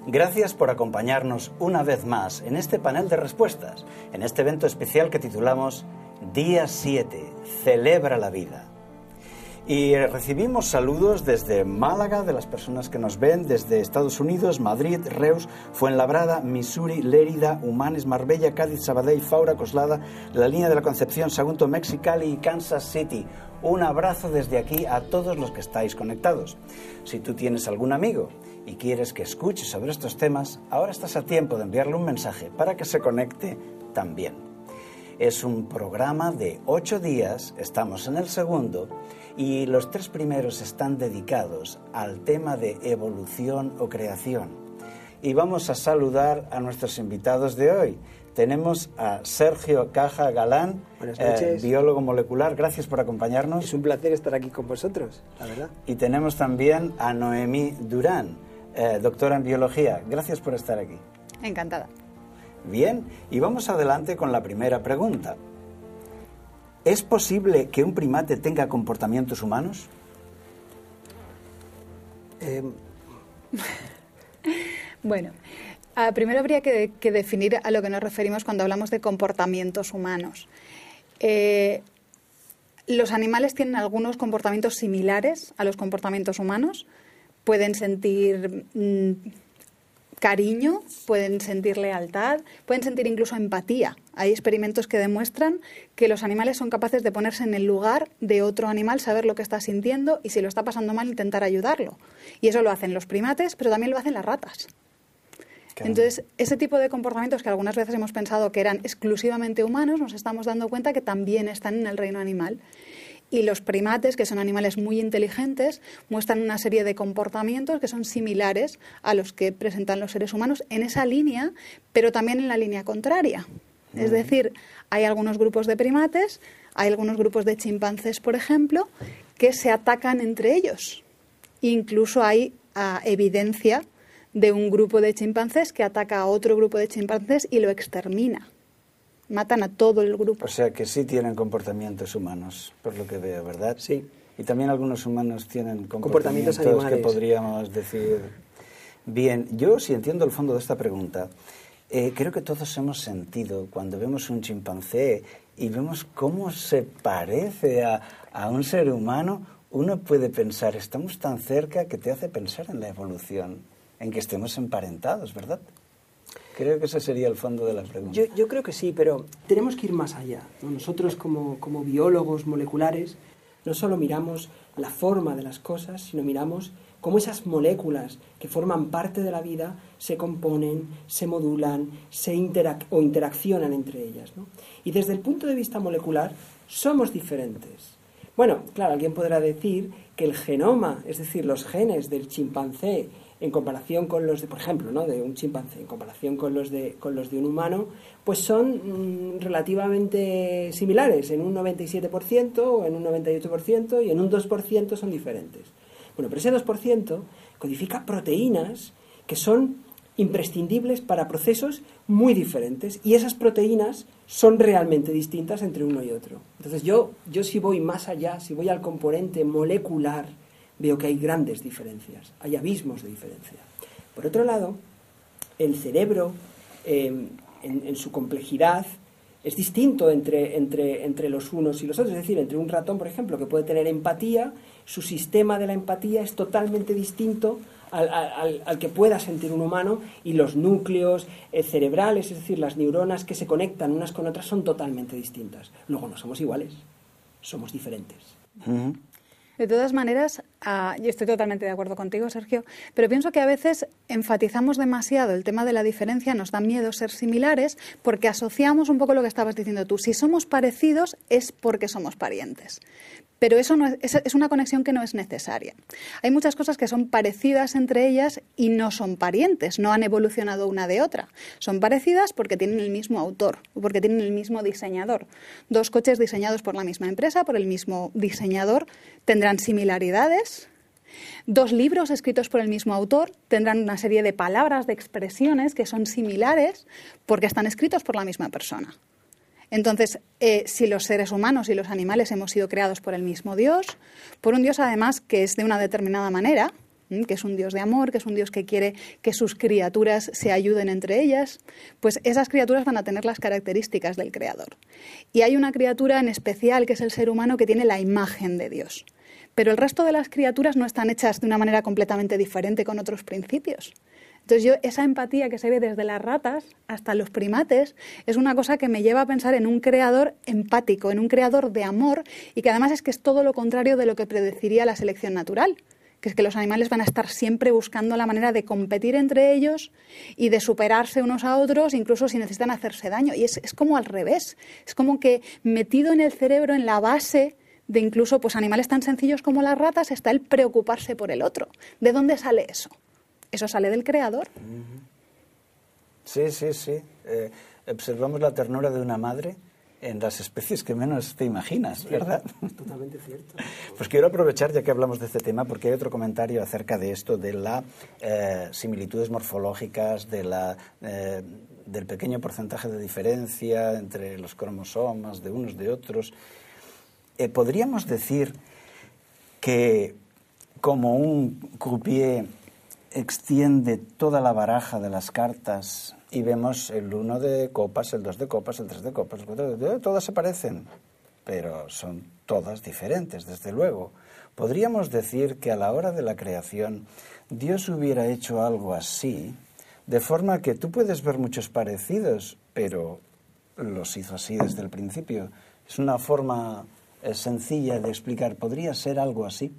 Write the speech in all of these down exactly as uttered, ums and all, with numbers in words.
Gracias por acompañarnos una vez más en este panel de respuestas, en este evento especial que titulamos Día siete, Celebra la Vida. Y recibimos saludos desde Málaga, de las personas que nos ven, desde Estados Unidos, Madrid, Reus, Fuenlabrada, Missouri, Lérida, Humanes, Marbella, Cádiz, Sabadell, Faura, Coslada, la Línea de la Concepción, Sagunto, Mexicali y Kansas City. Un abrazo desde aquí a todos los que estáis conectados. Si tú tienes algún amigo y quieres que escuche sobre estos temas, ahora estás a tiempo de enviarle un mensaje para que se conecte también. Es un programa de ocho días, estamos en el segundo, y los tres primeros están dedicados al tema de evolución o creación. Y vamos a saludar a nuestros invitados de hoy. Tenemos a Sergio Caja Galán, eh, biólogo molecular. Gracias por acompañarnos. Es un placer estar aquí con vosotros, la verdad. Y tenemos también a Noemí Durán, eh, doctora en biología. Gracias por estar aquí. Encantada. Bien, y vamos adelante con la primera pregunta. ¿Es posible que un primate tenga comportamientos humanos? Eh... bueno, uh, primero habría que, que definir a lo que nos referimos cuando hablamos de comportamientos humanos. Eh, los animales tienen algunos comportamientos similares a los comportamientos humanos. Pueden sentir mmm, cariño, pueden sentir lealtad, pueden sentir incluso empatía. Hay experimentos que demuestran que los animales son capaces de ponerse en el lugar de otro animal, saber lo que está sintiendo y si lo está pasando mal intentar ayudarlo. Y eso lo hacen los primates, pero también lo hacen las ratas. Entonces, ese tipo de comportamientos que algunas veces hemos pensado que eran exclusivamente humanos, nos estamos dando cuenta que también están en el reino animal. Y los primates, que son animales muy inteligentes, muestran una serie de comportamientos que son similares a los que presentan los seres humanos en esa línea, pero también en la línea contraria. Uh-huh. Es decir, hay algunos grupos de primates, hay algunos grupos de chimpancés, por ejemplo, que se atacan entre ellos. Incluso hay uh, evidencia de un grupo de chimpancés que ataca a otro grupo de chimpancés y lo extermina. Matan a todo el grupo. O sea que sí tienen comportamientos humanos, por lo que veo, ¿verdad? Sí. Y también algunos humanos tienen comportamientos, comportamientos que podríamos decir... Bien, yo si entiendo el fondo de esta pregunta, eh, creo que todos hemos sentido cuando vemos un chimpancé y vemos cómo se parece a, a un ser humano, uno puede pensar, estamos tan cerca que te hace pensar en la evolución, en que estemos emparentados, ¿verdad? Creo que ese sería el fondo de la pregunta. Yo, yo creo que sí, pero tenemos que ir más allá, ¿no? Nosotros como, como biólogos moleculares no solo miramos la forma de las cosas, sino miramos cómo esas moléculas que forman parte de la vida se componen, se modulan, se interac- o interaccionan entre ellas, ¿no? Y desde el punto de vista molecular somos diferentes. Bueno, claro, alguien podrá decir que el genoma, es decir, los genes del chimpancé en comparación con los de, por ejemplo, ¿no?, de un chimpancé, en comparación con los de, con los de un humano, pues son mmm, relativamente similares, en un noventa y siete por ciento o en un noventa y ocho por ciento y en un dos por ciento son diferentes. Bueno, pero ese dos por ciento codifica proteínas que son imprescindibles para procesos muy diferentes y esas proteínas son realmente distintas entre uno y otro. Entonces yo, yo si voy más allá, si voy al componente molecular, veo que hay grandes diferencias, hay abismos de diferencia. Por otro lado, el cerebro, eh, en, en su complejidad, es distinto entre, entre, entre los unos y los otros. Es decir, entre un ratón, por ejemplo, que puede tener empatía, su sistema de la empatía es totalmente distinto al, al, al que pueda sentir un humano, y los núcleos eh, cerebrales, es decir, las neuronas que se conectan unas con otras, son totalmente distintas. Luego no somos iguales, somos diferentes. Uh-huh. De todas maneras, uh, yo estoy totalmente de acuerdo contigo, Sergio, pero pienso que a veces enfatizamos demasiado el tema de la diferencia, nos da miedo ser similares, porque asociamos un poco lo que estabas diciendo tú. Si somos parecidos es porque somos parientes. Pero eso no es, es una conexión que no es necesaria. Hay muchas cosas que son parecidas entre ellas y no son parientes, no han evolucionado una de otra. Son parecidas porque tienen el mismo autor, porque tienen el mismo diseñador. Dos coches diseñados por la misma empresa, por el mismo diseñador, tendrán similaridades. Dos libros escritos por el mismo autor tendrán una serie de palabras, de expresiones que son similares porque están escritos por la misma persona. Entonces, eh, si los seres humanos y los animales hemos sido creados por el mismo Dios, por un Dios además que es de una determinada manera, que es un Dios de amor, que es un Dios que quiere que sus criaturas se ayuden entre ellas, pues esas criaturas van a tener las características del Creador. Y hay una criatura en especial, que es el ser humano, que tiene la imagen de Dios. Pero el resto de las criaturas no están hechas de una manera completamente diferente con otros principios. Entonces yo, esa empatía que se ve desde las ratas hasta los primates, es una cosa que me lleva a pensar en un creador empático, en un creador de amor, y que además es que es todo lo contrario de lo que predeciría la selección natural, que es que los animales van a estar siempre buscando la manera de competir entre ellos y de superarse unos a otros, incluso si necesitan hacerse daño. Y es, es como al revés, es como que metido en el cerebro, en la base de incluso pues, animales tan sencillos como las ratas, está el preocuparse por el otro. ¿De dónde sale eso? Eso sale del Creador. Sí, sí, sí. Eh, observamos la ternura de una madre en las especies que menos te imaginas, ¿verdad? Es totalmente cierto. Pues quiero aprovechar, ya que hablamos de este tema, porque hay otro comentario acerca de esto, de las eh, similitudes morfológicas, de la, eh, del pequeño porcentaje de diferencia entre los cromosomas de unos de otros. Eh, podríamos decir que como un croupier extiende toda la baraja de las cartas y vemos el uno de copas, el dos de copas, el tres de copas, el cuatro de... todas se parecen, pero son todas diferentes, desde luego. Podríamos decir que a la hora de la creación Dios hubiera hecho algo así, de forma que tú puedes ver muchos parecidos, pero los hizo así desde el principio. Es una forma eh, sencilla de explicar. ¿Podría ser algo así?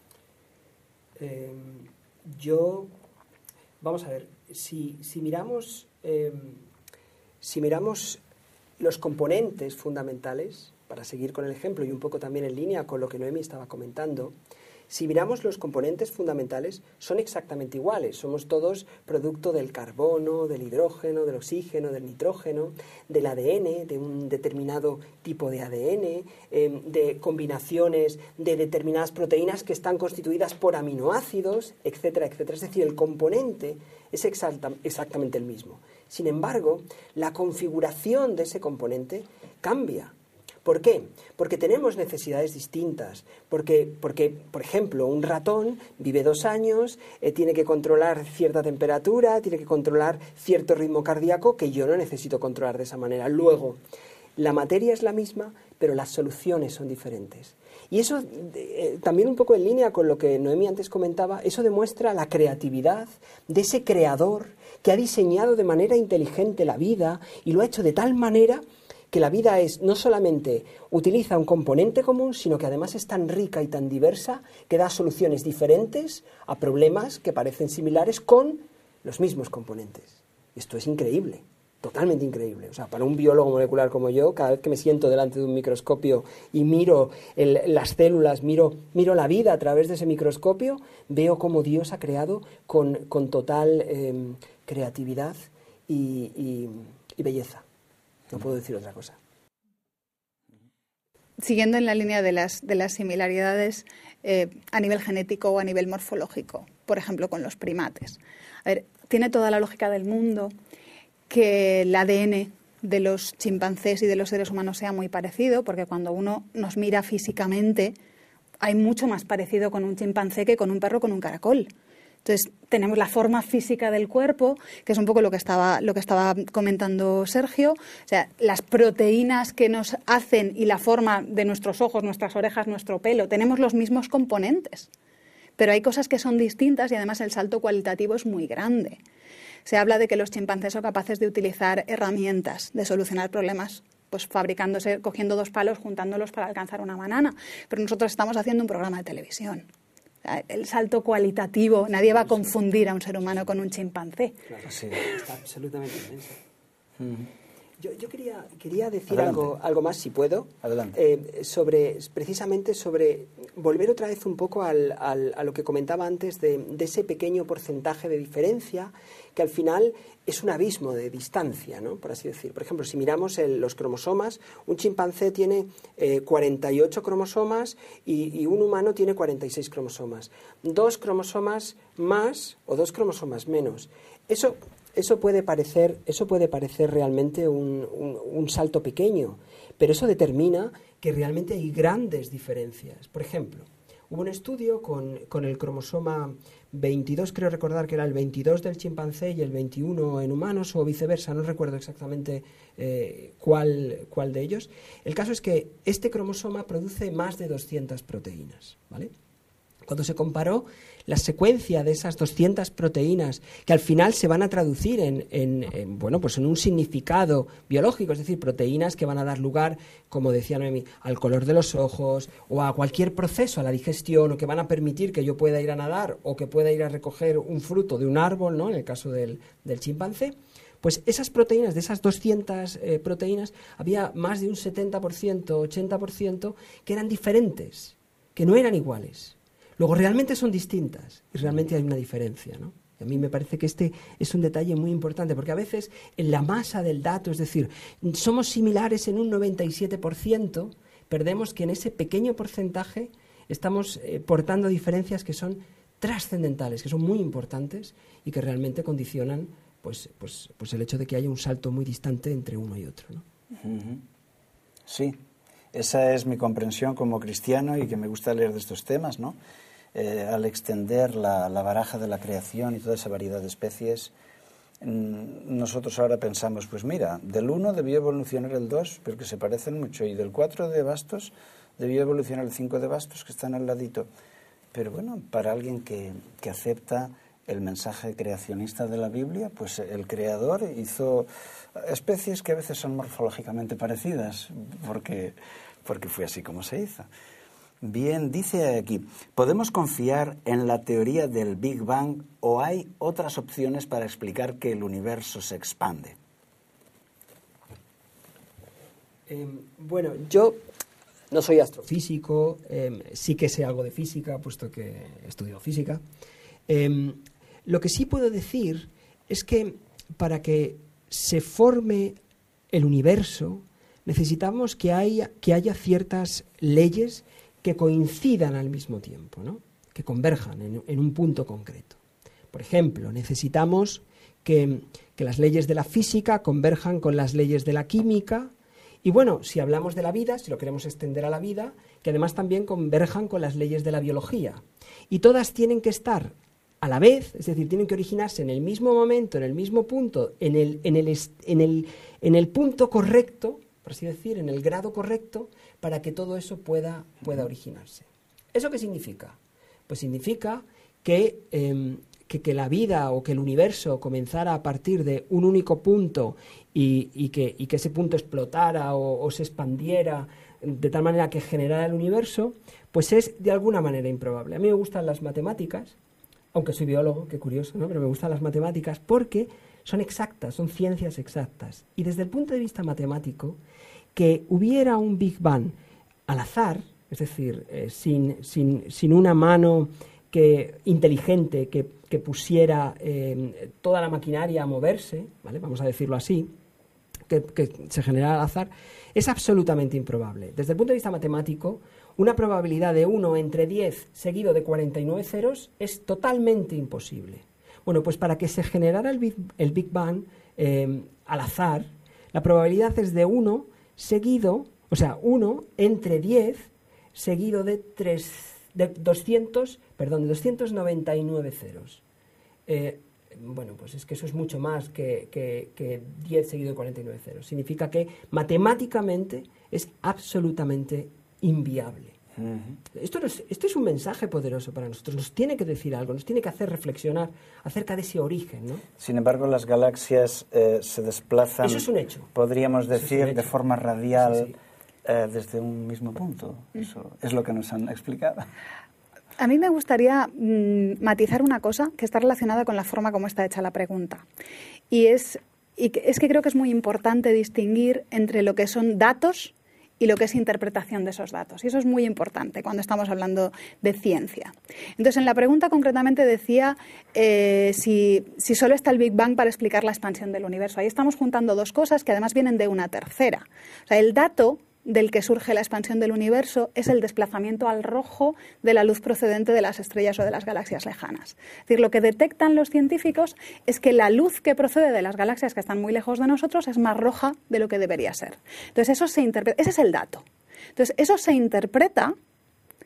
Eh, yo, vamos a ver, si, si miramos... Eh, si miramos los componentes fundamentales, para seguir con el ejemplo y un poco también en línea con lo que Noemi estaba comentando, si miramos los componentes fundamentales son exactamente iguales. Somos todos producto del carbono, del hidrógeno, del oxígeno, del nitrógeno, del A D N, de un determinado tipo de A D N, eh, de combinaciones de determinadas proteínas que están constituidas por aminoácidos, etcétera, etcétera. Es decir, el componente es exacta, exactamente el mismo. Sin embargo, la configuración de ese componente cambia. ¿Por qué? Porque tenemos necesidades distintas. Porque, porque por ejemplo, un ratón vive dos años, eh, tiene que controlar cierta temperatura, tiene que controlar cierto ritmo cardíaco que yo no necesito controlar de esa manera. Luego, la materia es la misma, pero las soluciones son diferentes. Y eso, eh, también un poco en línea con lo que Noemi antes comentaba, eso demuestra la creatividad de ese creador que ha diseñado de manera inteligente la vida y lo ha hecho de tal manera que la vida es no solamente utiliza un componente común, sino que además es tan rica y tan diversa que da soluciones diferentes a problemas que parecen similares con los mismos componentes. Esto es increíble, totalmente increíble. O sea, para un biólogo molecular como yo, cada vez que me siento delante de un microscopio y miro el, las células, miro, miro la vida a través de ese microscopio, veo cómo Dios ha creado con, con total eh, creatividad y, y, y belleza. No puedo decir otra cosa. Siguiendo en la línea de las, de las similaridades eh, a nivel genético o a nivel morfológico, por ejemplo, con los primates. A ver, tiene toda la lógica del mundo que el A D N de los chimpancés y de los seres humanos sea muy parecido, porque cuando uno nos mira físicamente, hay mucho más parecido con un chimpancé que con un perro o con un caracol. Entonces, tenemos la forma física del cuerpo, que es un poco lo que estaba, lo que estaba comentando Sergio. O sea, las proteínas que nos hacen y la forma de nuestros ojos, nuestras orejas, nuestro pelo, tenemos los mismos componentes. Pero hay cosas que son distintas y además el salto cualitativo es muy grande. Se habla de que los chimpancés son capaces de utilizar herramientas, de solucionar problemas, pues fabricándose, cogiendo dos palos, juntándolos para alcanzar una banana. Pero nosotros estamos haciendo un programa de televisión. El salto cualitativo, nadie va a confundir a un ser humano con un chimpancé. Claro, sí, está absolutamente inmenso. Uh-huh. Yo, yo quería, quería decir Adelante. algo, algo más, si puedo, Adelante. eh, sobre, precisamente sobre volver otra vez un poco al, al, a lo que comentaba antes de, de ese pequeño porcentaje de diferencia que al final es un abismo de distancia, ¿no? Por así decir. Por ejemplo, si miramos el, los cromosomas, un chimpancé tiene eh, cuarenta y ocho cromosomas y, y un humano tiene cuarenta y seis cromosomas. Dos cromosomas más o dos cromosomas menos. Eso, eso, puede, parecer, eso puede parecer realmente un, un, un salto pequeño, pero eso determina que realmente hay grandes diferencias. Por ejemplo, Hubo un estudio con, con el cromosoma veintidós, creo recordar que era el veintidós del chimpancé y el veintiuno en humanos, o viceversa, no recuerdo exactamente eh, cuál, cuál de ellos. El caso es que este cromosoma produce más de doscientas proteínas, ¿vale? Cuando se comparó la secuencia de esas doscientas proteínas, que al final se van a traducir en, en, en, bueno, pues en un significado biológico, es decir, proteínas que van a dar lugar, como decía Noemi, al color de los ojos o a cualquier proceso, a la digestión, o que van a permitir que yo pueda ir a nadar o que pueda ir a recoger un fruto de un árbol, ¿no?, en el caso del, del chimpancé. Pues esas proteínas, de esas doscientas eh, proteínas, había más de un setenta por ciento, ochenta por ciento que eran diferentes, que no eran iguales. Luego realmente son distintas y realmente hay una diferencia, ¿no? Y a mí me parece que este es un detalle muy importante, porque a veces en la masa del dato, es decir, somos similares en un noventa y siete por ciento, perdemos que en ese pequeño porcentaje estamos eh, portando diferencias que son trascendentales, que son muy importantes y que realmente condicionan pues, pues, pues el hecho de que haya un salto muy distante entre uno y otro, ¿no? Uh-huh. Sí. Esa es mi comprensión como cristiano y que me gusta leer de estos temas, ¿no? Eh, al extender la, la baraja de la creación y toda esa variedad de especies, mmm, nosotros ahora pensamos, pues mira, del uno debió evolucionar el dos, pero que se parecen mucho, y del cuatro de bastos debió evolucionar el cinco de bastos, que están al ladito. Pero bueno, para alguien que, que acepta el mensaje creacionista de la Biblia, pues el Creador hizo especies que a veces son morfológicamente parecidas, porque, porque fue así como se hizo. Bien, dice aquí, ¿podemos confiar en la teoría del Big Bang o hay otras opciones para explicar que el universo se expande? Eh, bueno, yo no soy astrofísico, eh, sí que sé algo de física, puesto que estudio física. Eh, lo que sí puedo decir es que para que se forme el universo necesitamos que haya, que haya ciertas leyes que coincidan al mismo tiempo, ¿no?, que converjan en, en un punto concreto. Por ejemplo, necesitamos que, que las leyes de la física converjan con las leyes de la química y, bueno, si hablamos de la vida, si lo queremos extender a la vida, que además también converjan con las leyes de la biología. Y todas tienen que estar a la vez, es decir, tienen que originarse en el mismo momento, en el mismo punto, en el, en el, en el, en el punto correcto, por así decir, en el grado correcto, para que todo eso pueda, pueda originarse. ¿Eso qué significa? Pues significa que, eh, que, que la vida o que el universo comenzara a partir de un único punto y, y, que, y que ese punto explotara o, o se expandiera de tal manera que generara el universo, pues es de alguna manera improbable. A mí me gustan las matemáticas, aunque soy biólogo, qué curioso, ¿no? Pero me gustan las matemáticas porque son exactas, son ciencias exactas. Y desde el punto de vista matemático, que hubiera un Big Bang al azar, es decir, eh, sin, sin, sin una mano que, inteligente que, que pusiera eh, toda la maquinaria a moverse, ¿vale?, vamos a decirlo así, que, que se generara al azar, es absolutamente improbable. Desde el punto de vista matemático, una probabilidad de uno entre diez seguido de cuarenta y nueve ceros es totalmente imposible. Bueno, pues para que se generara el Big, el Big Bang eh, al azar, la probabilidad es de uno seguido, o sea, uno entre diez seguido de, tres, de doscientos, perdón, de doscientos noventa y nueve ceros. Eh, bueno, pues es que eso es mucho más que, que, que diez seguido de cuarenta y nueve ceros. Significa que matemáticamente es absolutamente inviable. Uh-huh. Esto, nos, esto es un mensaje poderoso para nosotros, nos tiene que decir algo, nos tiene que hacer reflexionar acerca de ese origen, ¿no? Sin embargo, las galaxias eh, se desplazan, eso es un hecho, podríamos decir, es de forma radial, sí, sí. Eh, desde un mismo punto. Eso es lo que nos han explicado. A mí me gustaría mmm, matizar una cosa que está relacionada con la forma como está hecha la pregunta. Y es, y que, es que creo que es muy importante distinguir entre lo que son datos y lo que es interpretación de esos datos. Y eso es muy importante cuando estamos hablando de ciencia. Entonces, en la pregunta concretamente decía eh, si, si solo está el Big Bang para explicar la expansión del universo. Ahí estamos juntando dos cosas que además vienen de una tercera. O sea, el dato del que surge la expansión del universo es el desplazamiento al rojo de la luz procedente de las estrellas o de las galaxias lejanas. Es decir, lo que detectan los científicos es que la luz que procede de las galaxias que están muy lejos de nosotros es más roja de lo que debería ser. Entonces, eso se interpreta, ese es el dato. Entonces, eso se interpreta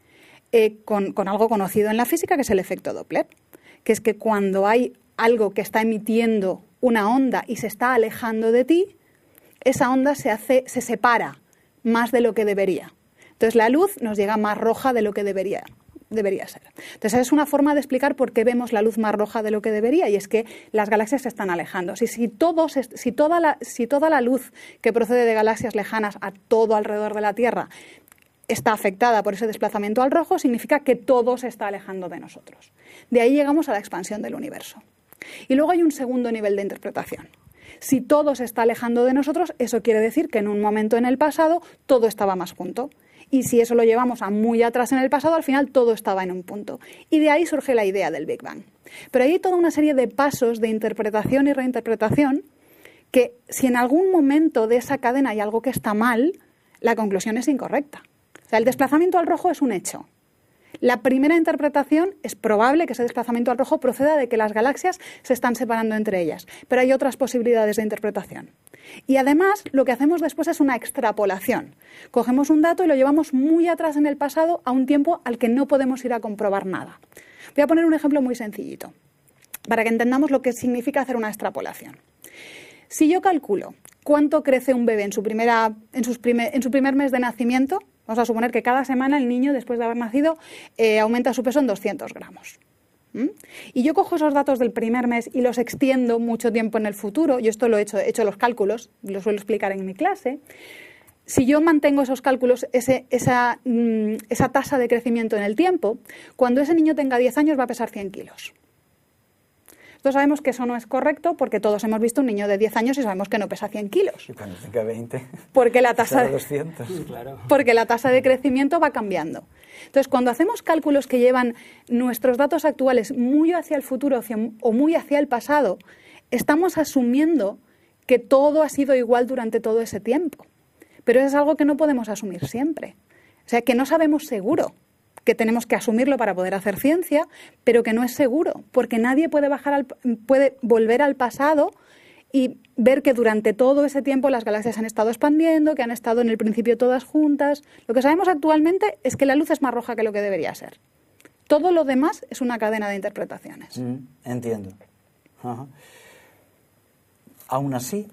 eh, con, con algo conocido en la física, que es el efecto Doppler, que es que cuando hay algo que está emitiendo una onda y se está alejando de ti, esa onda se hace, se separa más de lo que debería. Entonces la luz nos llega más roja de lo que debería, debería ser. Entonces esa es una forma de explicar por qué vemos la luz más roja de lo que debería, y es que las galaxias se están alejando. Si, si, todos, si, toda la, si toda la luz que procede de galaxias lejanas a todo alrededor de la Tierra está afectada por ese desplazamiento al rojo, significa que todo se está alejando de nosotros. De ahí llegamos a la expansión del universo. Y luego hay un segundo nivel de interpretación. Si todo se está alejando de nosotros, eso quiere decir que en un momento en el pasado todo estaba más junto. Y si eso lo llevamos a muy atrás en el pasado, al final todo estaba en un punto. Y de ahí surge la idea del Big Bang. Pero hay toda una serie de pasos de interpretación y reinterpretación que, si en algún momento de esa cadena hay algo que está mal, la conclusión es incorrecta. O sea, el desplazamiento al rojo es un hecho. La primera interpretación es probable que ese desplazamiento al rojo proceda de que las galaxias se están separando entre ellas, pero hay otras posibilidades de interpretación. Y además, lo que hacemos después es una extrapolación. Cogemos un dato y lo llevamos muy atrás en el pasado a un tiempo al que no podemos ir a comprobar nada. Voy a poner un ejemplo muy sencillito, para que entendamos lo que significa hacer una extrapolación. Si yo calculo cuánto crece un bebé en su, primera, en sus primer, en su primer mes de nacimiento, vamos a suponer que cada semana el niño, después de haber nacido, eh, aumenta su peso en doscientos gramos. ¿Mm? Y yo cojo esos datos del primer mes y los extiendo mucho tiempo en el futuro. Yo esto lo he hecho, he hecho los cálculos, lo suelo explicar en mi clase. Si yo mantengo esos cálculos, ese, esa, mm, esa tasa de crecimiento en el tiempo, cuando ese niño tenga diez años va a pesar cien kilos. Nosotros sabemos que eso no es correcto porque todos hemos visto un niño de diez años y sabemos que no pesa cien kilos. Y cuando tenga veinte, porque la tasa de, doscientos. Claro. Porque la tasa de crecimiento va cambiando. Entonces, cuando hacemos cálculos que llevan nuestros datos actuales muy hacia el futuro o muy hacia el pasado, estamos asumiendo que todo ha sido igual durante todo ese tiempo. Pero eso es algo que no podemos asumir siempre. O sea, que no sabemos seguro, que tenemos que asumirlo para poder hacer ciencia, pero que no es seguro, porque nadie puede, bajar al, puede volver al pasado y ver que durante todo ese tiempo las galaxias han estado expandiendo, que han estado en el principio todas juntas. Lo que sabemos actualmente es que la luz es más roja que lo que debería ser. Todo lo demás es una cadena de interpretaciones. Mm, entiendo. Ajá. Aún así,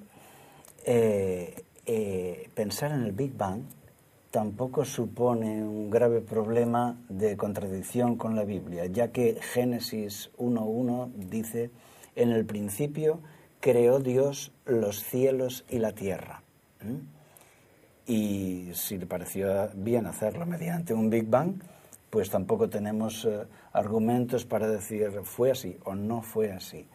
eh, eh, pensar en el Big Bang tampoco supone un grave problema de contradicción con la Biblia, ya que Génesis uno uno dice: en el principio creó Dios los cielos y la tierra. ¿Mm? Y si le pareció bien hacerlo mediante un Big Bang, pues tampoco tenemos eh, argumentos para decir fue así o no fue así.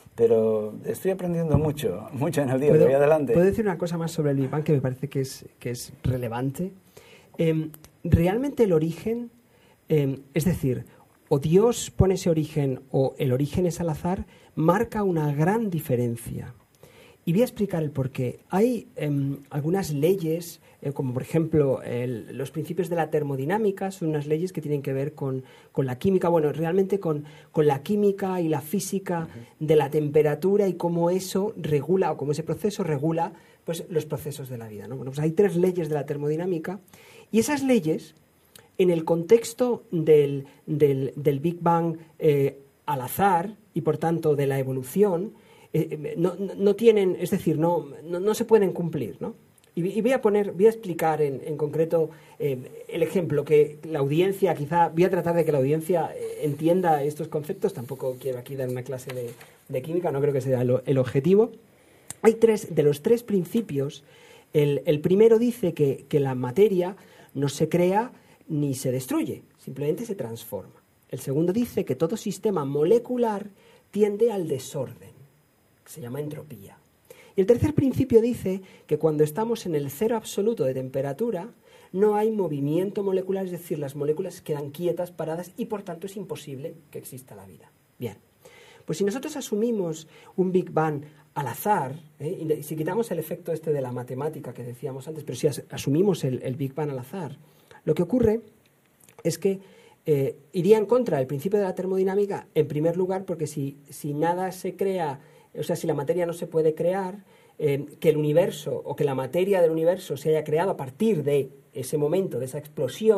Pero estoy aprendiendo mucho, mucho en el día de hoy. Adelante. ¿Puedo decir una cosa más sobre el Big Bang que me parece que es, que es relevante? Eh, realmente el origen, eh, es decir, o Dios pone ese origen o el origen es al azar, marca una gran diferencia. Y voy a explicar el porqué. Hay eh, algunas leyes, eh, como por ejemplo el, los principios de la termodinámica, son unas leyes que tienen que ver con, con la química, bueno, realmente con, con la química y la física uh-huh. de la temperatura y cómo eso regula, o cómo ese proceso regula pues, los procesos de la vida, ¿no? Bueno, pues hay tres leyes de la termodinámica. Y esas leyes, en el contexto del, del, del Big Bang eh, al azar y, por tanto, de la evolución, eh, no, no tienen, es decir, no, no, no se pueden cumplir, ¿no? Y, y voy a poner, voy a explicar en, en concreto eh, el ejemplo que la audiencia, quizá, voy a tratar de que la audiencia eh, entienda estos conceptos. Tampoco quiero aquí dar una clase de, de química, no creo que sea el, el objetivo. Hay tres, de los tres principios, el, el primero dice que, que la materia no se crea ni se destruye, simplemente se transforma. El segundo dice que todo sistema molecular tiende al desorden, que se llama entropía. Y el tercer principio dice que cuando estamos en el cero absoluto de temperatura, no hay movimiento molecular, es decir, las moléculas quedan quietas, paradas, y por tanto es imposible que exista la vida. Bien, pues si nosotros asumimos un Big Bang al azar, ¿eh? y si quitamos el efecto este de la matemática que decíamos antes, pero si as- asumimos el, el Big Bang al azar, lo que ocurre es que eh, iría en contra del principio de la termodinámica, en primer lugar, porque si, si nada se crea, o sea, si la materia no se puede crear, eh, que el universo o que la materia del universo se haya creado a partir de ese momento, de esa explosión,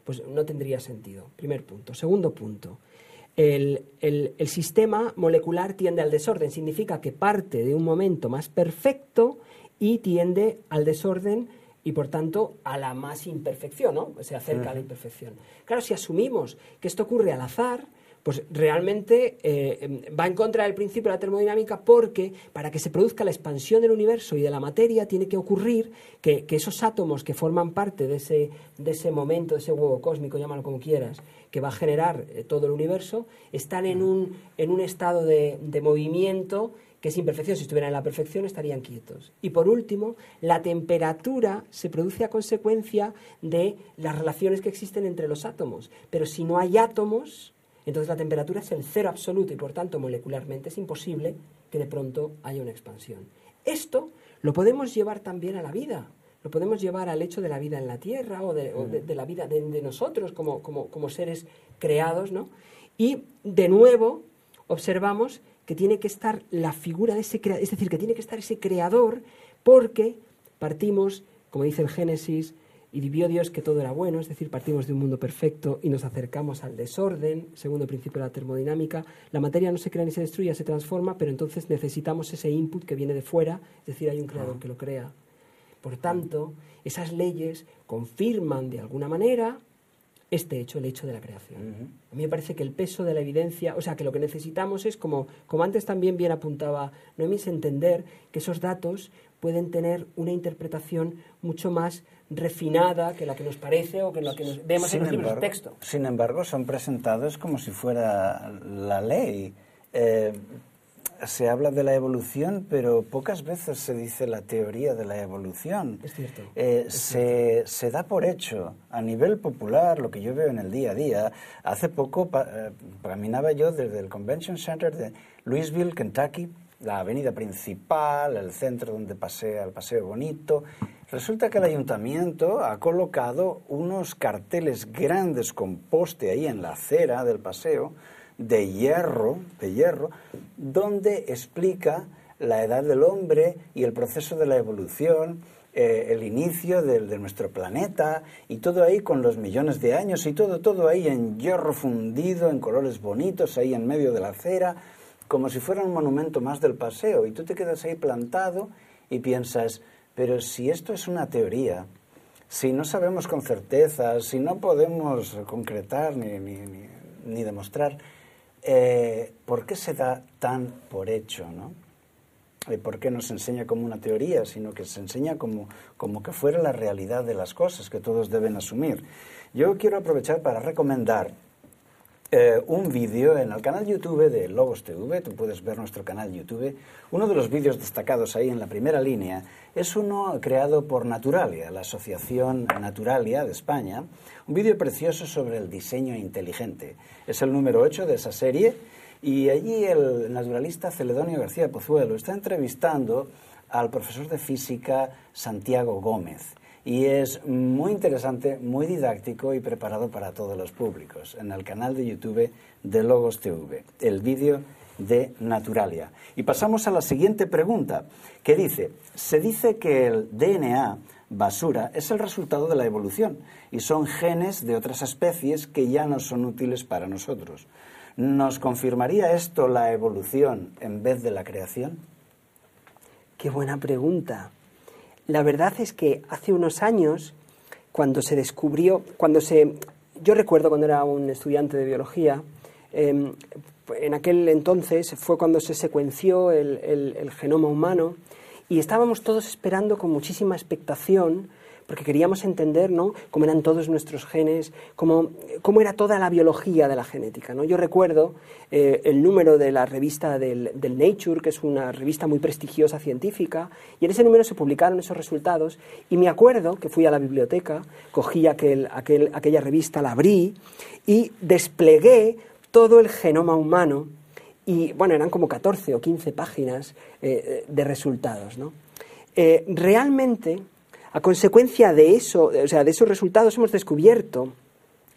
pues no tendría sentido. Primer punto. Segundo punto. El, el, el sistema molecular tiende al desorden. Significa que parte de un momento más perfecto y tiende al desorden y, por tanto, a la más imperfección, ¿no? Se acerca uh-huh. a la imperfección. Claro, si asumimos que esto ocurre al azar, pues realmente eh, va en contra del principio de la termodinámica, porque para que se produzca la expansión del universo y de la materia tiene que ocurrir que, que esos átomos que forman parte de ese, de ese momento, de ese huevo cósmico, llámalo como quieras, que va a generar eh, todo el universo, están en un, en un estado de, de movimiento que es imperfección. Si estuvieran en la perfección estarían quietos. Y por último, la temperatura se produce a consecuencia de las relaciones que existen entre los átomos. Pero si no hay átomos, entonces la temperatura es el cero absoluto y, por tanto, molecularmente es imposible que de pronto haya una expansión. Esto lo podemos llevar también a la vida. Lo podemos llevar al hecho de la vida en la Tierra o de, o de, de la vida de, de nosotros como, como, como seres creados, ¿no? Y, de nuevo, observamos que tiene que estar la figura de ese creador, es decir, que tiene que estar ese creador, porque partimos, como dice el Génesis, y vio Dios que todo era bueno, es decir, partimos de un mundo perfecto y nos acercamos al desorden, segundo principio de la termodinámica. La materia no se crea ni se destruye, se transforma, pero entonces necesitamos ese input que viene de fuera, es decir, hay un creador que lo crea. Por tanto, esas leyes confirman de alguna manera este hecho, el hecho de la creación. Uh-huh. A mí me parece que el peso de la evidencia, o sea, que lo que necesitamos es, como, como antes también bien apuntaba Noemí, es entender que esos datos pueden tener una interpretación mucho más refinada que la que nos parece o que la que nos vemos sin en los libros de texto. Sin embargo, son presentados como si fuera la ley. Eh, se habla de la evolución, pero pocas veces se dice la teoría de la evolución. Es cierto. Eh, es se, cierto. se da por hecho a nivel popular, lo que yo veo en el día a día. Hace poco pa, eh, caminaba yo desde el Convention Center de Louisville, Kentucky, la avenida principal, el centro donde pasea el Paseo Bonito. Resulta que el ayuntamiento ha colocado unos carteles grandes con poste ahí en la acera del paseo, de hierro, de hierro, donde explica la edad del hombre y el proceso de la evolución, eh, el inicio de, de nuestro planeta, y todo ahí con los millones de años, y todo, todo ahí en hierro fundido, en colores bonitos, ahí en medio de la acera, como si fuera un monumento más del paseo. Y tú te quedas ahí plantado y piensas, pero si esto es una teoría, si no sabemos con certeza, si no podemos concretar ni, ni, ni, ni demostrar, eh, ¿por qué se da tan por hecho, no? ¿Por qué no se enseña como una teoría, sino que se enseña como, como que fuera la realidad de las cosas que todos deben asumir? Yo quiero aprovechar para recomendar Eh, un vídeo en el canal YouTube de Logos T V. Tú puedes ver nuestro canal YouTube. Uno de los vídeos destacados ahí en la primera línea es uno creado por Naturalia, la Asociación Naturalia de España, un vídeo precioso sobre el diseño inteligente. Es el número ocho de esa serie, y allí el naturalista Celedonio García Pozuelo está entrevistando al profesor de física Santiago Gómez. Y es muy interesante, muy didáctico y preparado para todos los públicos. En el canal de YouTube de Logos T V, el vídeo de Naturalia. Y pasamos a la siguiente pregunta, que dice, se dice que el D N A basura es el resultado de la evolución y son genes de otras especies que ya no son útiles para nosotros. ¿Nos confirmaría esto la evolución en vez de la creación? Qué buena pregunta. La verdad es que hace unos años, cuando se descubrió, cuando se, yo recuerdo cuando era un estudiante de biología, eh, en aquel entonces fue cuando se secuenció el, el, el genoma humano, y estábamos todos esperando con muchísima expectación, porque queríamos entender, ¿no?, cómo eran todos nuestros genes, cómo, cómo era toda la biología de la genética, ¿no? Yo recuerdo eh, el número de la revista del, del Nature, que es una revista muy prestigiosa científica, y en ese número se publicaron esos resultados, y me acuerdo que fui a la biblioteca, cogí aquel, aquel, aquella revista, la abrí, y desplegué todo el genoma humano, y bueno, eran como catorce o quince páginas eh, de resultados, ¿no? Eh, realmente, a consecuencia de eso, o sea, de esos resultados hemos descubierto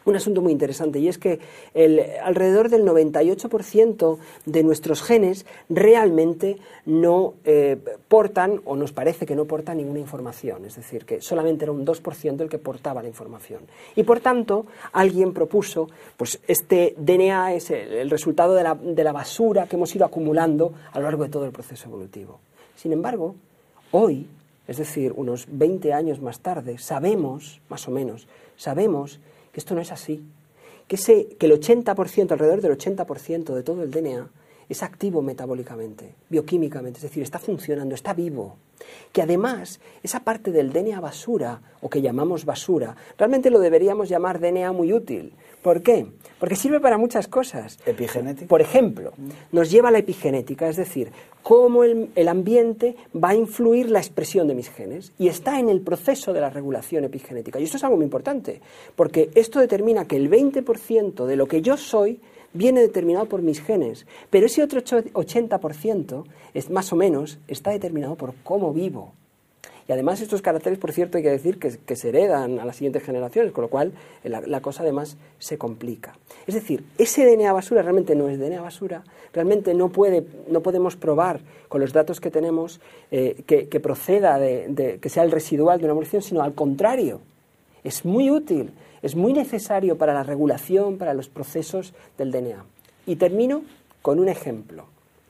un asunto muy interesante, y es que el, alrededor del noventa y ocho por ciento de nuestros genes realmente no eh, portan, o nos parece que no portan ninguna información, es decir, que solamente era un dos por ciento el que portaba la información. Y por tanto, alguien propuso, pues este D N A es el, el resultado de la, de la basura que hemos ido acumulando a lo largo de todo el proceso evolutivo. Sin embargo, hoy, es decir, unos veinte años más tarde, sabemos, más o menos, sabemos que esto no es así, que, ese, que el ochenta por ciento, alrededor del ochenta por ciento de todo el D N A es activo metabólicamente, bioquímicamente, es decir, está funcionando, está vivo. Que además, esa parte del D N A basura, o que llamamos basura, realmente lo deberíamos llamar D N A muy útil. ¿Por qué? Porque sirve para muchas cosas. ¿Epigenética? Por ejemplo, nos lleva a la epigenética, es decir, cómo el, el ambiente va a influir la expresión de mis genes, y está en el proceso de la regulación epigenética. Y esto es algo muy importante, porque esto determina que el veinte por ciento de lo que yo soy viene determinado por mis genes, pero ese otro ochenta por ciento, es, más o menos, está determinado por cómo vivo. Y además estos caracteres, por cierto, hay que decir que, que se heredan a las siguientes generaciones, con lo cual la, la cosa además se complica. Es decir, ese D N A basura realmente no es D N A basura, realmente no, puede, no podemos probar con los datos que tenemos eh, que, que proceda de, de, que sea el residual de una evolución, sino al contrario. Es muy útil, es muy necesario para la regulación, para los procesos del D N A. Y termino con un ejemplo.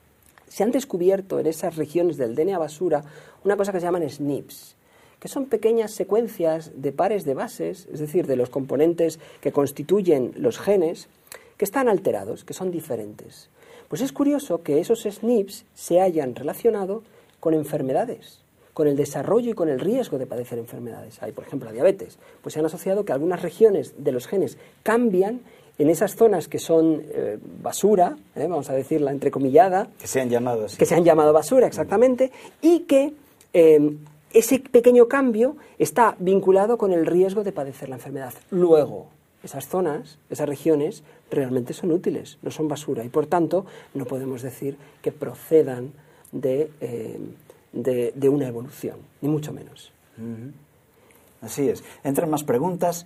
Se han descubierto en esas regiones del D N A basura una cosa que se llaman S N Ps, que son pequeñas secuencias de pares de bases, es decir, de los componentes que constituyen los genes, que están alterados, que son diferentes. Pues es curioso que esos S N Ps se hayan relacionado con enfermedades, con el desarrollo y con el riesgo de padecer enfermedades. Hay, por ejemplo, la diabetes. Pues se han asociado que algunas regiones de los genes cambian en esas zonas que son eh, basura, eh, vamos a decirla entrecomillada, que se han llamado así. que se han llamado basura, exactamente, y que eh, ese pequeño cambio está vinculado con el riesgo de padecer la enfermedad. Luego, esas zonas, esas regiones, realmente son útiles, no son basura, y por tanto no podemos decir que procedan de, eh, de, de una evolución, ni mucho menos. Uh-huh. Así es. Entran más preguntas.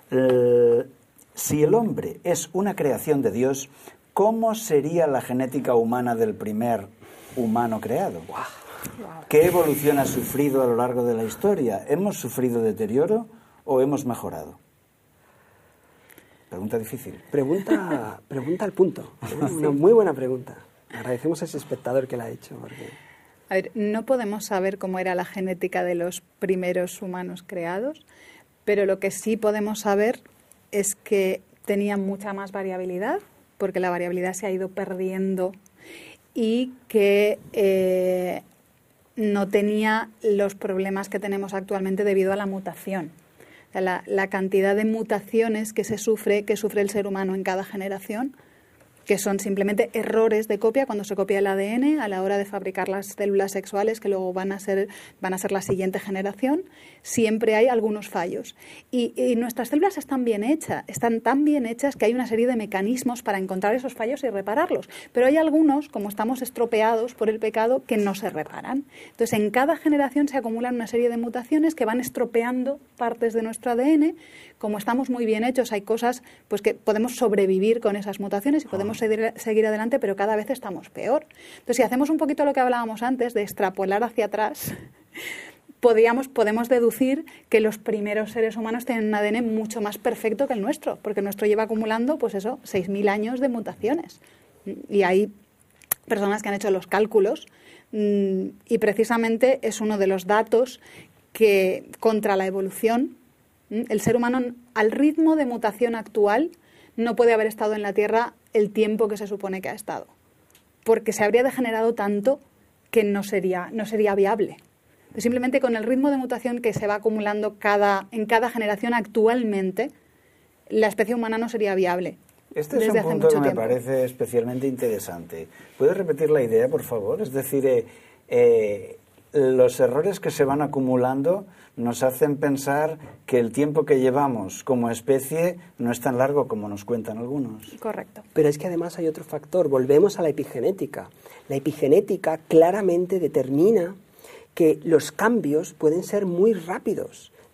Eh, si el hombre es una creación de Dios, ¿cómo sería la genética humana del primer humano creado? Wow. ¿Qué evolución ha sufrido a lo largo de la historia? ¿Hemos sufrido deterioro o hemos mejorado? Pregunta difícil. Pregunta, pregunta al punto. Una muy buena pregunta. Agradecemos a ese espectador que la ha hecho. Porque... A ver, no podemos saber cómo era la genética de los primeros humanos creados, pero lo que sí podemos saber es que tenían mucha más variabilidad, porque la variabilidad se ha ido perdiendo, y que eh, no tenía los problemas que tenemos actualmente debido a la mutación. O sea, la, la cantidad de mutaciones que se sufre, que sufre el ser humano en cada generación, que son simplemente errores de copia cuando se copia el A D N a la hora de fabricar las células sexuales que luego van a ser, van a ser la siguiente generación, siempre hay algunos fallos. Y, y nuestras células están bien hechas, están tan bien hechas que hay una serie de mecanismos para encontrar esos fallos y repararlos. Pero hay algunos, como estamos estropeados por el pecado, que no se reparan. Entonces, en cada generación se acumulan una serie de mutaciones que van estropeando partes de nuestro A D N. Como estamos muy bien hechos, hay cosas pues que podemos sobrevivir con esas mutaciones y podemos seguir, seguir adelante, pero cada vez estamos peor. Entonces, si hacemos un poquito lo que hablábamos antes, de extrapolar hacia atrás, podríamos, podemos deducir que los primeros seres humanos tienen un A D N mucho más perfecto que el nuestro, porque el nuestro lleva acumulando, pues eso, seis mil años de mutaciones. Y hay personas que han hecho los cálculos y precisamente es uno de los datos que contra la evolución, el ser humano al ritmo de mutación actual no puede haber estado en la Tierra el tiempo que se supone que ha estado, porque se habría degenerado tanto que no sería, no sería viable. Simplemente con el ritmo de mutación que se va acumulando cada, en cada generación actualmente, la especie humana no sería viable. Este es un punto que me tiempo. parece especialmente interesante. ¿Puedes repetir la idea, por favor? Es decir, eh, eh, los errores que se van acumulando nos hacen pensar que el tiempo que llevamos como especie no es tan largo como nos cuentan algunos. Correcto. Pero es que además hay otro factor. Volvemos a la epigenética. La epigenética claramente determina que los cambios pueden ser muy rápidos.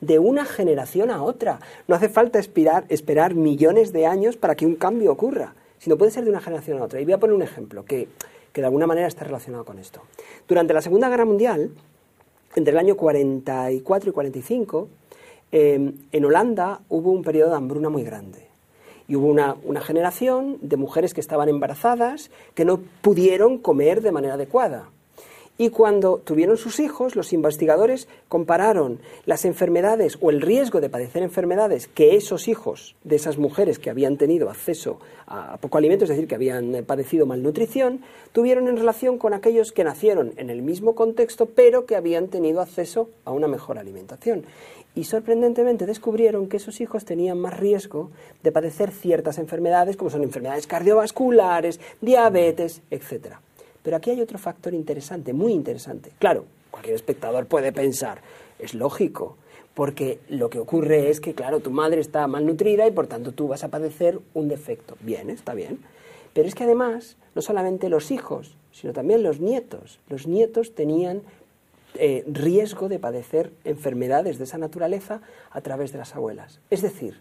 de una generación a otra. No hace falta esperar, esperar millones de años para que un cambio ocurra, sino puede ser de una generación a otra. Y voy a poner un ejemplo que, que de alguna manera está relacionado con esto. Durante la Segunda Guerra Mundial, entre el año cuarenta y cuatro y cuarenta y cinco, eh, en Holanda hubo un periodo de hambruna muy grande. Y hubo una, una generación de mujeres que estaban embarazadas que no pudieron comer de manera adecuada. Y cuando tuvieron sus hijos, los investigadores compararon las enfermedades o el riesgo de padecer enfermedades que esos hijos de esas mujeres que habían tenido acceso a poco alimento, es decir, que habían padecido malnutrición, tuvieron en relación con aquellos que nacieron en el mismo contexto, pero que habían tenido acceso a una mejor alimentación. Y sorprendentemente descubrieron que esos hijos tenían más riesgo de padecer ciertas enfermedades, como son enfermedades cardiovasculares, diabetes, etcétera. Pero aquí hay otro factor interesante, muy interesante. Claro, cualquier espectador puede pensar, es lógico, porque lo que ocurre es que, claro, tu madre está malnutrida y por tanto tú vas a padecer un defecto. Bien, está bien. Pero es que además, no solamente los hijos, sino también los nietos. Los nietos tenían eh, riesgo de padecer enfermedades de esa naturaleza a través de las abuelas. Es decir,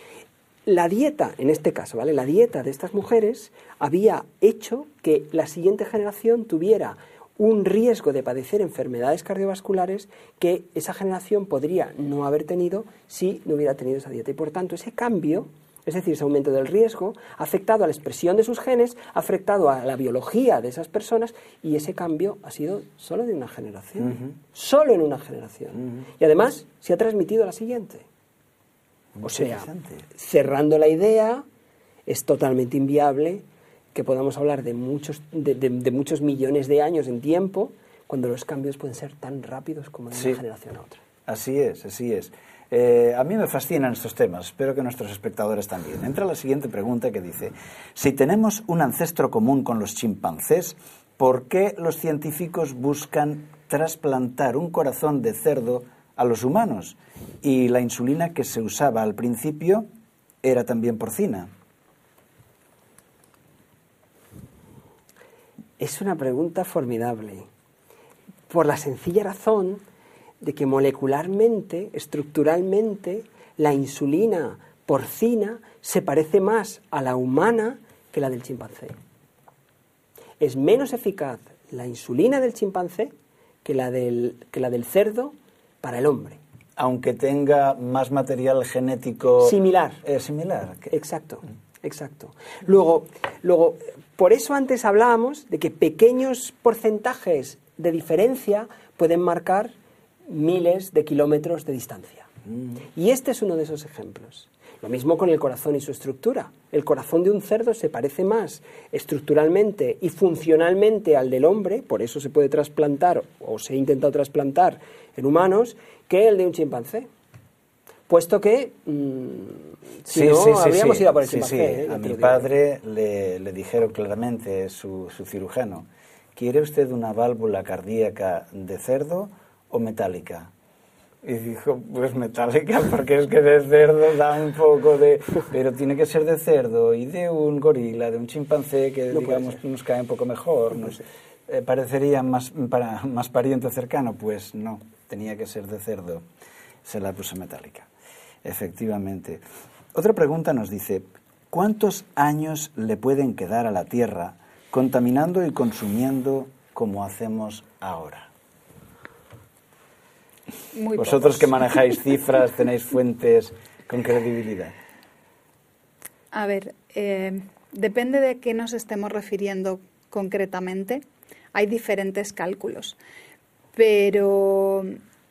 la dieta, en este caso, ¿vale? La dieta de estas mujeres había hecho que la siguiente generación tuviera un riesgo de padecer enfermedades cardiovasculares que esa generación podría no haber tenido si no hubiera tenido esa dieta. Y por tanto, ese cambio, es decir, ese aumento del riesgo, ha afectado a la expresión de sus genes, ha afectado a la biología de esas personas, y ese cambio ha sido solo de una generación. Uh-huh. Solo en una generación. Uh-huh. Y además se ha transmitido a la siguiente. O sea, cerrando la idea, es totalmente inviable que podamos hablar de muchos, de, de, de muchos millones de años en tiempo, cuando los cambios pueden ser tan rápidos como de sí. una generación a otra. Así es, así es. Eh, a mí me fascinan estos temas, espero que nuestros espectadores también. Entra la siguiente pregunta que dice, si tenemos un ancestro común con los chimpancés, ¿por qué los científicos buscan trasplantar un corazón de cerdo a los humanos? Y la insulina que se usaba al principio era también porcina. Es una pregunta formidable, por la sencilla razón de que molecularmente, estructuralmente, la insulina porcina se parece más a la humana que la del chimpancé. Es menos eficaz la insulina del chimpancé que la del, que la del cerdo para el hombre. Aunque tenga más material genético... Similar. Eh, similar. Exacto, exacto. Luego, luego, por eso antes hablábamos de que pequeños porcentajes de diferencia pueden marcar miles de kilómetros de distancia. Mm. Y este es uno de esos ejemplos. Lo mismo con el corazón y su estructura. El corazón de un cerdo se parece más estructuralmente y funcionalmente al del hombre, por eso se puede trasplantar o se ha intentado trasplantar en humanos, que el de un chimpancé. Puesto que, mmm, si sí, no, sí, sí, habríamos sí, ido a por el sí, chimpancé. sí. ¿eh? A mi padre le, le dijeron claramente, su, su cirujano, ¿quiere usted una válvula cardíaca de cerdo o metálica? Y dijo, pues metálica, porque es que de cerdo da un poco de... Pero tiene que ser de cerdo y de un gorila, de un chimpancé, que no digamos nos cae un poco mejor. No nos, eh, parecería más, para, más pariente cercano. Pues no, tenía que ser de cerdo. Se la puso metálica. Efectivamente. Otra pregunta nos dice, ¿cuántos años le pueden quedar a la Tierra contaminando y consumiendo como hacemos ahora? Muy Vosotros pocos. Que manejáis cifras, tenéis fuentes con credibilidad. A ver, eh, depende de qué nos estemos refiriendo concretamente. Hay diferentes cálculos, pero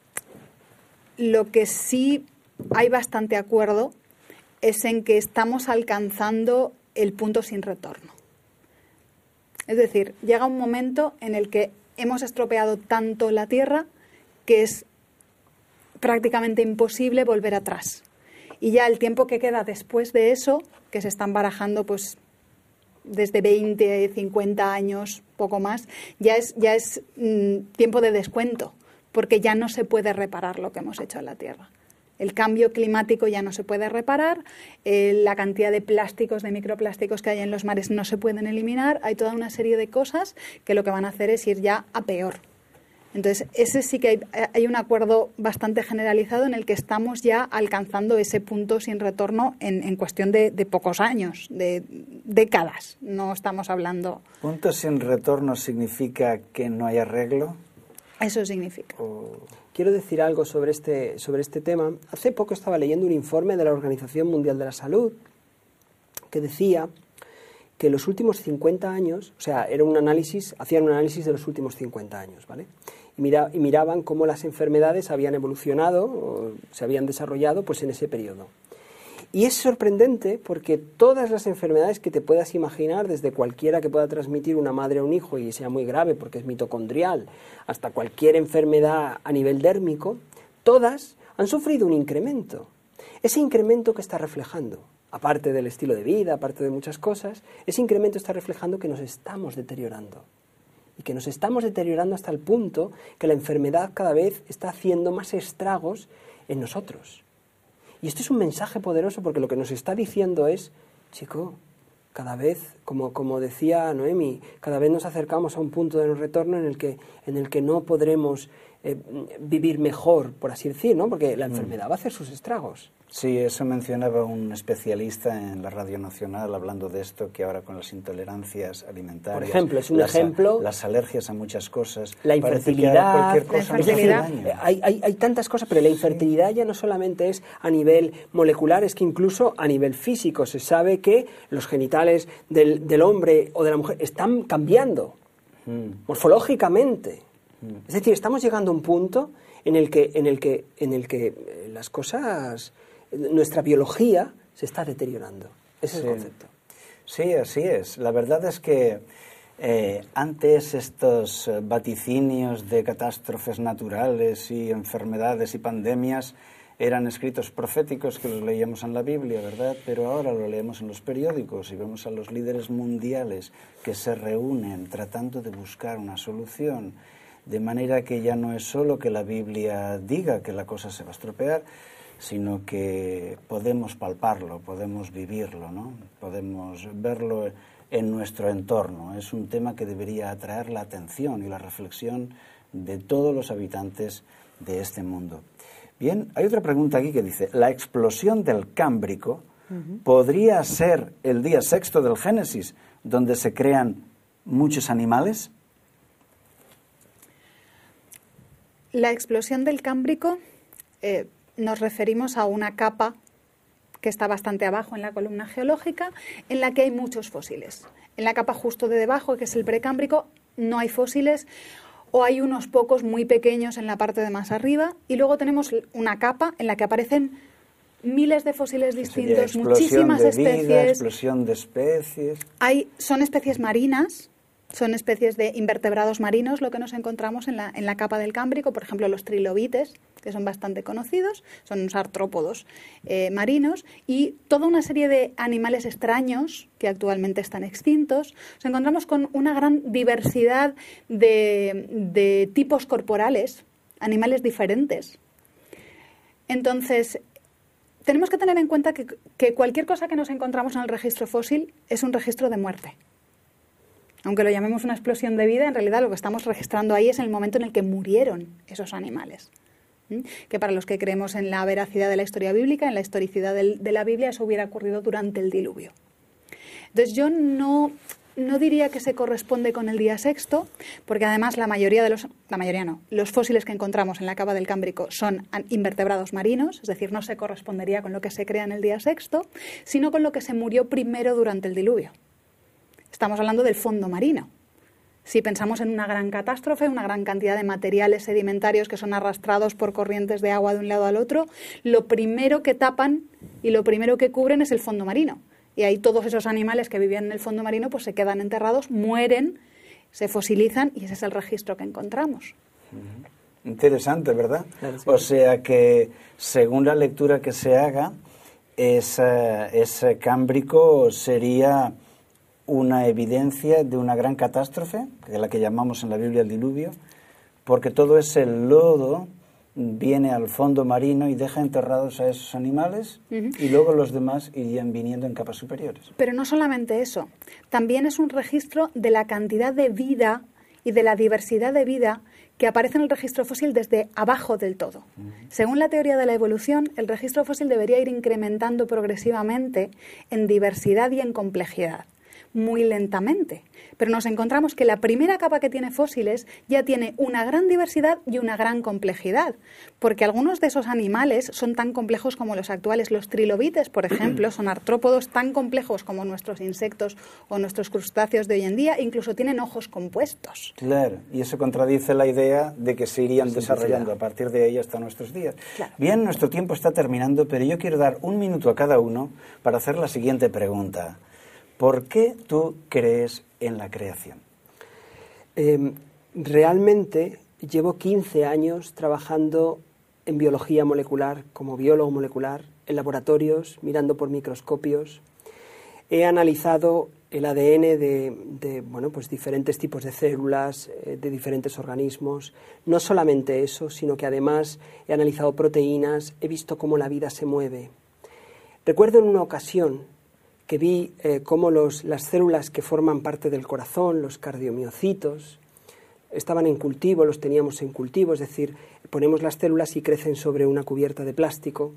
lo que sí hay bastante acuerdo es en que estamos alcanzando el punto sin retorno. Es decir, llega un momento en el que hemos estropeado tanto la Tierra que es prácticamente imposible volver atrás. Y ya el tiempo que queda después de eso, que se están barajando pues desde veinte, cincuenta años, poco más, ya es, ya es mm, tiempo de descuento, porque ya no se puede reparar lo que hemos hecho en la Tierra. El cambio climático ya no se puede reparar, eh, la cantidad de plásticos, de microplásticos que hay en los mares no se pueden eliminar, hay toda una serie de cosas que lo que van a hacer es ir ya a peor. Entonces, ese sí que hay, hay un acuerdo bastante generalizado en el que estamos ya alcanzando ese punto sin retorno en, en cuestión de, de pocos años, de décadas. No estamos hablando... ¿Punto sin retorno significa que no hay arreglo? Eso significa. O... Quiero decir algo sobre este, sobre este tema. Hace poco estaba leyendo un informe de la Organización Mundial de la Salud que decía que los últimos cincuenta años, o sea, era un análisis, hacían un análisis de los últimos cincuenta años, ¿vale? Y, mira, y miraban cómo las enfermedades habían evolucionado, o se habían desarrollado, pues en ese periodo. Y es sorprendente porque todas las enfermedades que te puedas imaginar, desde cualquiera que pueda transmitir una madre a un hijo y sea muy grave porque es mitocondrial, hasta cualquier enfermedad a nivel dérmico, todas han sufrido un incremento. Ese incremento que está reflejando, aparte del estilo de vida, aparte de muchas cosas, ese incremento está reflejando que nos estamos deteriorando. Y que nos estamos deteriorando hasta el punto que la enfermedad cada vez está haciendo más estragos en nosotros. Y esto es un mensaje poderoso porque lo que nos está diciendo es, chico, cada vez, como, como decía Noemi, cada vez nos acercamos a un punto de no retorno en el que, en el que no podremos eh, vivir mejor, por así decir, ¿no? Porque la enfermedad va a hacer sus estragos. Sí, eso mencionaba un especialista en la Radio Nacional hablando de esto, que ahora con las intolerancias alimentarias... Por ejemplo, es un las, ejemplo... Las alergias a muchas cosas... La infertilidad... Cualquier cosa la infertilidad. nos hace daño. Hay, hay, hay tantas cosas, pero la infertilidad sí. ya no solamente es a nivel molecular, es que incluso a nivel físico se sabe que los genitales del, del hombre o de la mujer están cambiando mm. morfológicamente. Mm. Es decir, estamos llegando a un punto en el que, en el que, en el que las cosas... Nuestra biología se está deteriorando. Ese sí. es el concepto. Sí, así es. La verdad es que eh, antes estos vaticinios de catástrofes naturales y enfermedades y pandemias eran escritos proféticos que los leíamos en la Biblia, ¿verdad? Pero ahora lo leemos en los periódicos y vemos a los líderes mundiales que se reúnen tratando de buscar una solución, de manera que ya no es solo que la Biblia diga que la cosa se va a estropear, sino que podemos palparlo, podemos vivirlo, ¿no? Podemos verlo en nuestro entorno. Es un tema que debería atraer la atención y la reflexión de todos los habitantes de este mundo. Bien, hay otra pregunta aquí que dice, ¿la explosión del Cámbrico uh-huh. podría ser el día sexto del Génesis, donde se crean muchos animales? La explosión del Cámbrico... Eh, nos referimos a una capa que está bastante abajo en la columna geológica, en la que hay muchos fósiles. En la capa justo de debajo, que es el precámbrico, no hay fósiles, o hay unos pocos muy pequeños en la parte de más arriba, y luego tenemos una capa en la que aparecen miles de fósiles distintos, muchísimas de especies. Vida, explosión de especies. Hay, son especies marinas. Son especies de invertebrados marinos lo que nos encontramos en la, en la capa del Cámbrico, por ejemplo los trilobites, que son bastante conocidos, son unos artrópodos eh, marinos, y toda una serie de animales extraños que actualmente están extintos. Nos encontramos con una gran diversidad de, de tipos corporales, animales diferentes. Entonces, tenemos que tener en cuenta que, que cualquier cosa que nos encontramos en el registro fósil es un registro de muerte. Aunque lo llamemos una explosión de vida, en realidad lo que estamos registrando ahí es el momento en el que murieron esos animales. ¿Mm? Que para los que creemos en la veracidad de la historia bíblica, en la historicidad del, de la Biblia, eso hubiera ocurrido durante el diluvio. Entonces yo no, no diría que se corresponde con el día sexto, porque además la mayoría de los, la mayoría no, los fósiles que encontramos en la capa del Cámbrico son invertebrados marinos, es decir, no se correspondería con lo que se crea en el día sexto, sino con lo que se murió primero durante el diluvio. Estamos hablando del fondo marino. Si pensamos en una gran catástrofe, una gran cantidad de materiales sedimentarios que son arrastrados por corrientes de agua de un lado al otro, lo primero que tapan y lo primero que cubren es el fondo marino. Y ahí todos esos animales que vivían en el fondo marino pues se quedan enterrados, mueren, se fosilizan y ese es el registro que encontramos. Interesante, ¿verdad? O sea que, según la lectura que se haga, ese, ese Cámbrico sería una evidencia de una gran catástrofe, de la que llamamos en la Biblia el diluvio, porque todo ese lodo viene al fondo marino y deja enterrados a esos animales uh-huh. y luego los demás irían viniendo en capas superiores. Pero no solamente eso, también es un registro de la cantidad de vida y de la diversidad de vida que aparece en el registro fósil desde abajo del todo. Uh-huh. Según la teoría de la evolución, el registro fósil debería ir incrementando progresivamente en diversidad y en complejidad, muy lentamente. Pero nos encontramos que la primera capa que tiene fósiles ya tiene una gran diversidad y una gran complejidad, porque algunos de esos animales son tan complejos como los actuales. Los trilobites, por ejemplo, son artrópodos tan complejos como nuestros insectos o nuestros crustáceos de hoy en día, incluso tienen ojos compuestos. Claro, y eso contradice la idea de que se irían desarrollando a partir de ahí hasta nuestros días. Claro. Bien, nuestro tiempo está terminando, pero yo quiero dar un minuto a cada uno para hacer la siguiente pregunta. ¿Por qué tú crees en la creación? Eh, realmente llevo quince años trabajando en biología molecular, como biólogo molecular, en laboratorios, mirando por microscopios. He analizado el A D N de, de bueno, pues diferentes tipos de células, eh, de diferentes organismos. No solamente eso, sino que además he analizado proteínas, he visto cómo la vida se mueve. Recuerdo en una ocasión que vi eh, cómo los, las células que forman parte del corazón, los cardiomiocitos, estaban en cultivo, los teníamos en cultivo, es decir, ponemos las células y crecen sobre una cubierta de plástico.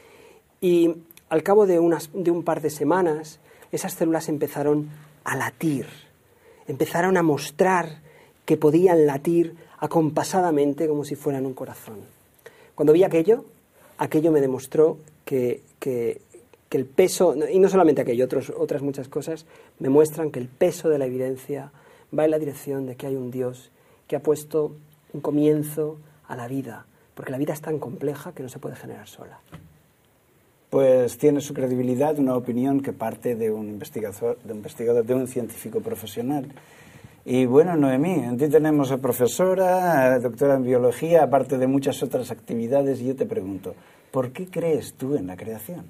Y al cabo de, unas, de un par de semanas, esas células empezaron a latir, empezaron a mostrar que podían latir acompasadamente como si fueran un corazón. Cuando vi aquello, aquello me demostró que... que que el peso, y no solamente aquello, otros, otras muchas cosas, me muestran que el peso de la evidencia va en la dirección de que hay un Dios que ha puesto un comienzo a la vida, porque la vida es tan compleja que no se puede generar sola. Pues tiene su credibilidad una opinión que parte de un investigador, de un, investigador, de un científico profesional. Y bueno, Noemí, en ti tenemos a profesora, a doctora en biología, aparte de muchas otras actividades, y yo te pregunto, ¿por qué crees tú en la creación?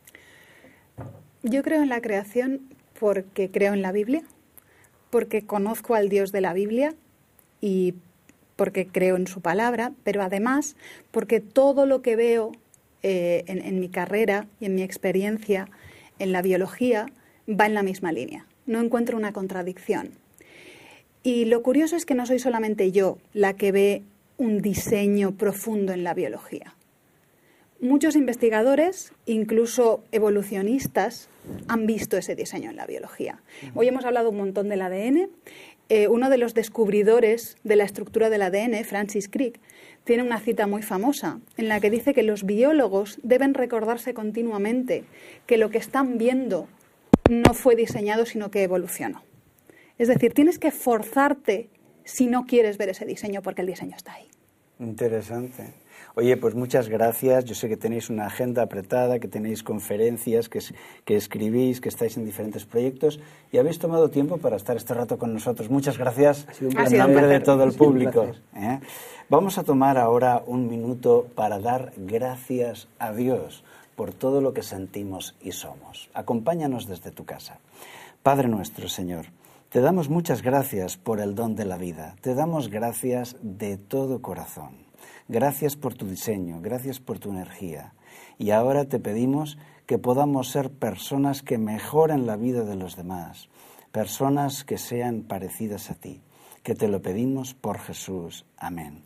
Yo creo en la creación porque creo en la Biblia, porque conozco al Dios de la Biblia y porque creo en su palabra, pero además porque todo lo que veo eh, en, en mi carrera y en mi experiencia en la biología va en la misma línea. No encuentro una contradicción. Y lo curioso es que no soy solamente yo la que ve un diseño profundo en la biología. Muchos investigadores, incluso evolucionistas, han visto ese diseño en la biología. Hoy hemos hablado un montón del A D N. Eh, uno de los descubridores de la estructura del A D N, Francis Crick, tiene una cita muy famosa en la que dice que los biólogos deben recordarse continuamente que lo que están viendo no fue diseñado, sino que evolucionó. Es decir, tienes que forzarte si no quieres ver ese diseño, porque el diseño está ahí. Interesante. Oye, pues muchas gracias. Yo sé que tenéis una agenda apretada, que tenéis conferencias, que, que escribís, que estáis en diferentes proyectos y habéis tomado tiempo para estar este rato con nosotros. Muchas gracias en nombre de todo el público. ¿eh? Vamos a tomar ahora un minuto para dar gracias a Dios por todo lo que sentimos y somos. Acompáñanos desde tu casa. Padre nuestro, Señor, te damos muchas gracias por el don de la vida. Te damos gracias de todo corazón. Gracias por tu diseño, gracias por tu energía. Y ahora te pedimos que podamos ser personas que mejoren la vida de los demás, personas que sean parecidas a ti, que te lo pedimos por Jesús. Amén.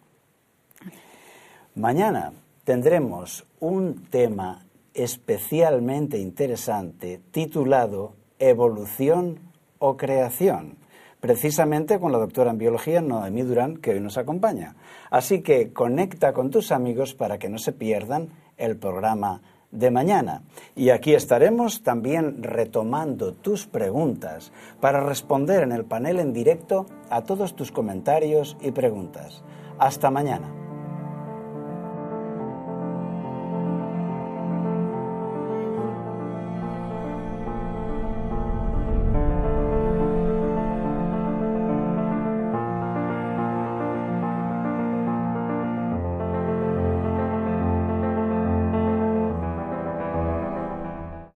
Mañana tendremos un tema especialmente interesante titulado Evolución o Creación, precisamente con la doctora en biología Noemí Durán, que hoy nos acompaña. Así que conecta con tus amigos para que no se pierdan el programa de mañana. Y aquí estaremos también retomando tus preguntas para responder en el panel en directo a todos tus comentarios y preguntas. Hasta mañana.